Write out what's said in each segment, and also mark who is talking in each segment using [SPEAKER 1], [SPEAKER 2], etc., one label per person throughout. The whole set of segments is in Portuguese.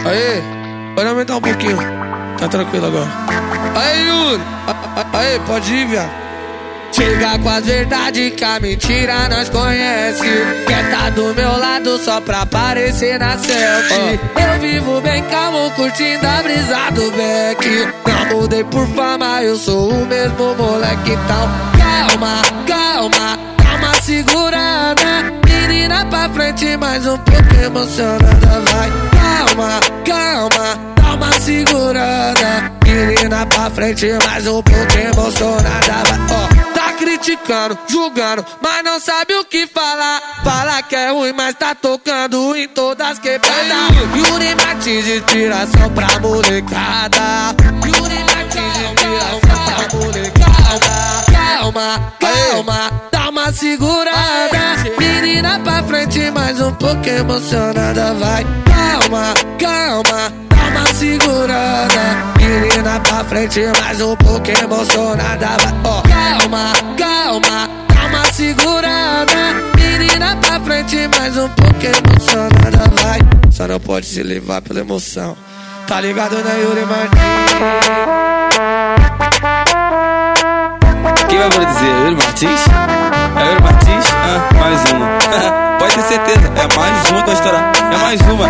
[SPEAKER 1] Aê, pode aumentar um pouquinho. Tá tranquilo agora. Aê, Yuri. Aê, pode ir, viado.
[SPEAKER 2] Chega com as verdades que a mentira nós conhece. Quer tá do meu lado só pra aparecer na selfie. Eu vivo bem calmo, curtindo a brisa do Beck. Não mudei por fama, eu sou o mesmo moleque. Então calma, calma, dá uma segurada. Menina pra frente, mais um pouco emocionada. Vai, calma, calma, dá uma segurada. Menina pra frente, mais um pouco emocionada. Vai, tá criticando, julgando, mas não sabe o que falar. Fala que é ruim, mas tá tocando em todas quebradas. Yuri Martins, inspiração pra molecada. Yuri Martins, inspiração pra molecada. Calma, calma, dá uma segurada. Menina pra frente, mais um pouco emocionada. Vai, calma, calma, dá uma segurada. Menina pra frente, mais um pouco emocionada. Vai, calma, calma, dá uma segurada. Menina pra frente, mais um pouco emocionada. Vai,
[SPEAKER 1] só não pode se levar pela emoção. Tá ligado, né, Yuri Martins?
[SPEAKER 3] Quem vai dizer? Yuri Martins? É Yuri Martins? Ah, mais uma. Pode ter certeza, é mais uma que vai estourar. É mais uma.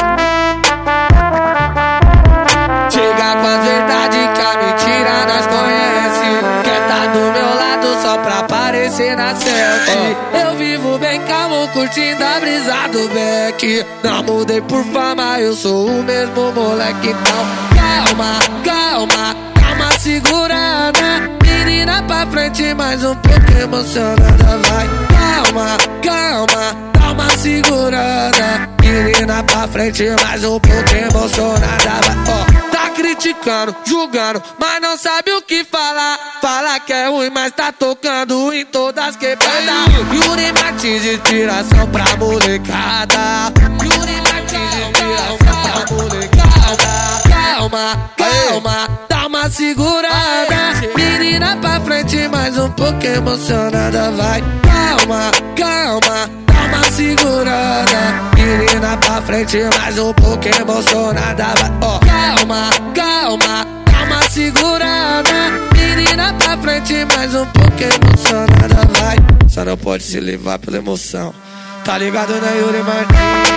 [SPEAKER 2] Chega com as verdades que a mentira nós conhece. Quer tá do meu lado só pra aparecer na selfie. Eu vivo bem calmo, curtindo a brisa do Beck. Não mudei por fama, eu sou o mesmo moleque. Então calma, calma, dá uma segurada. Menina pra frente, mais um pouco emocionada. Vai, calma, calma, dá uma segurada. Menina pra frente, mais um pouco emocionada. Vai, tá criticando, julgando, mas não sabe o que falar. Fala que é ruim, mas tá tocando em todas quebradas. Yuri Martins, inspiração pra molecada. Yuri Martins, inspiração pra molecada. Calma, calma, dá uma segurada. Menina pra frente, mais um pouco emocionada. Vai, calma, calma, dá uma segurada. Menina pra frente, mais um pouco emocionada. Vai, calma, calma, dá uma segurada. Menina pra frente, mais um pouco emocionada. Vai,
[SPEAKER 1] só não pode se levar pela emoção. Tá ligado, né, Yuri Martins?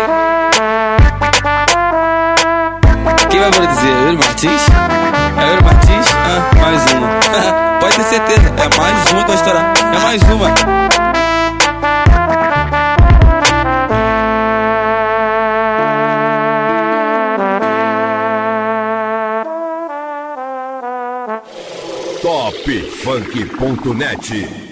[SPEAKER 3] Quem vai dizer? Yuri Martins? É Yuri Martins? Ah, mais uma. Pode ter certeza, é mais uma que vai estourar. É mais uma.
[SPEAKER 4] Topfunk.net